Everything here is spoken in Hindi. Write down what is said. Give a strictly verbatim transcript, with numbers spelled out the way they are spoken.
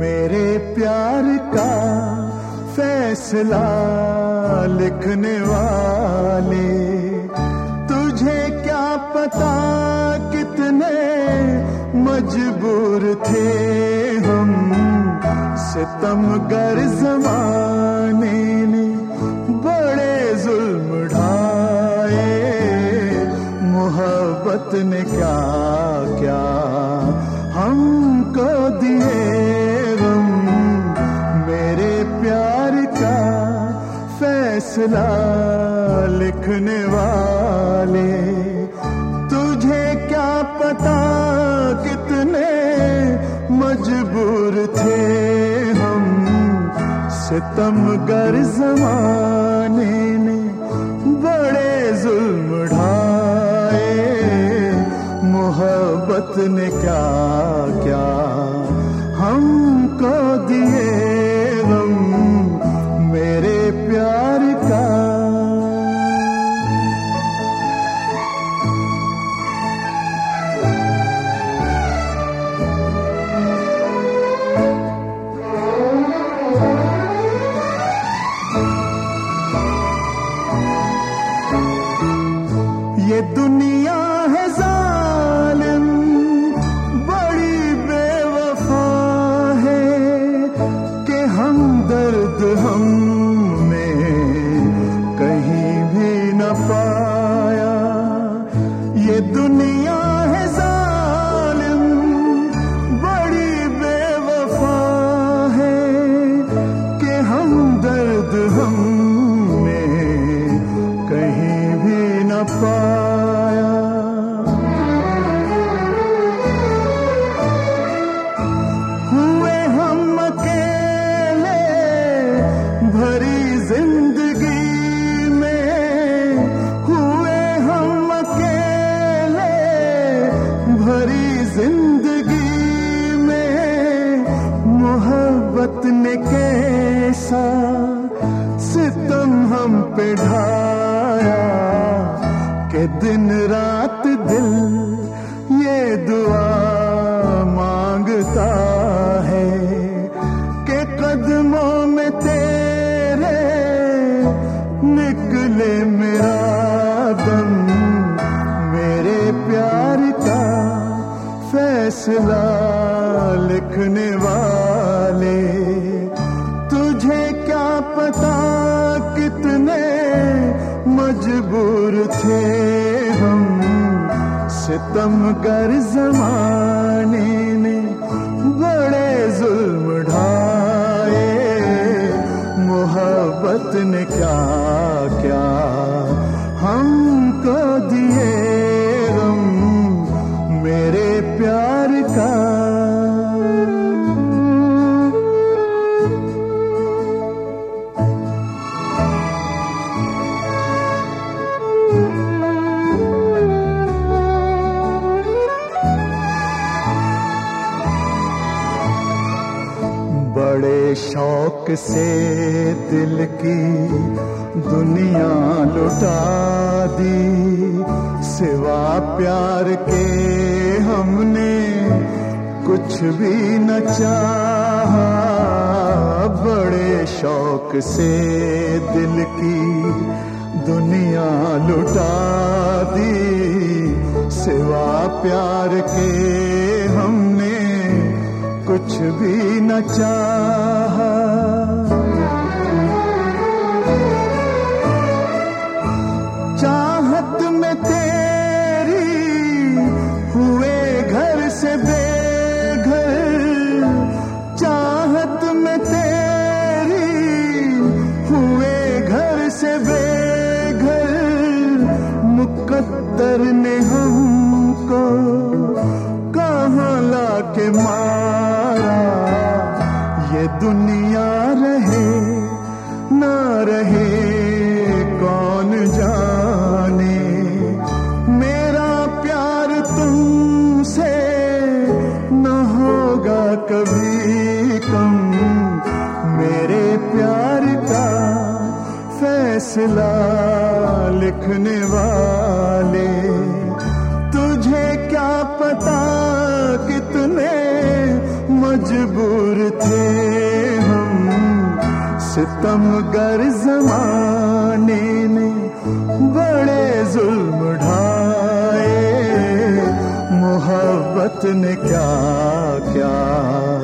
मेरे प्यार का फैसला लिखने वाले, तुझे क्या पता कितने मजबूर थे हम, सितमगर ज़माने ने बड़े जुल्म ढाए, मोहब्बत ने क्या क्या हमको दिए गम। मेरे प्यार का फैसला लिखने वाले, तुझे क्या पता कितने मजबूर थे हम, सितमगर ज़माने ने बड़े जुल्म ढाए, मोहब्बत ने क्या क्या हमको दिए गम। मेरे प्यार का ये दुनिया है जालिम, बड़ी बेवफा है कि हमदर्द हमने कहीं भी न पाया। ये दुनिया है जालिम, बड़ी बेवफा है कि हमदर्द हमने कहीं भी न पाया। हुए हम अकेले भरी जिंदगी में, हुए हम अकेले भरी जिंदगी में, मोहब्बत ने कैसा सितम हम पे ढाया, कि दिन रात दिल ये दुआ मांगता है कि कदमों में तेरे निकले मेरा दम। मेरे प्यार का फैसला लिखने वाले, तुझे क्या पता कितने मजबूर थे हम, सितमगर ज़माने ने बड़े जुल्म ढाए, मोहब्बत ने क्या क्या हमको दिए गम। मेरे प्यार का बड़े शौक से दिल की दुनिया लुटा दी, सिवा प्यार के हमने कुछ भी न चाहा। बड़े शौक से दिल की दुनिया लुटा दी, सिवा प्यार के हमने कुछ भी न चाहा। चाहत में तेरी हुए घर से बेघर, चाहत में तेरी हुए घर से बेघर, मुकद्दर ने हमको कहाँ लाके मारा। ये दुनिया रहे ना रहे कौन जाने, मेरा प्यार तुमसे न होगा कभी कम। मेरे प्यार का फैसला लिखने वाले, तुझे क्या पता कितने मजबूर थे हम, सितमगर ज़माने ने बड़े जुल्म ढाए, मोहब्बत ने क्या क्या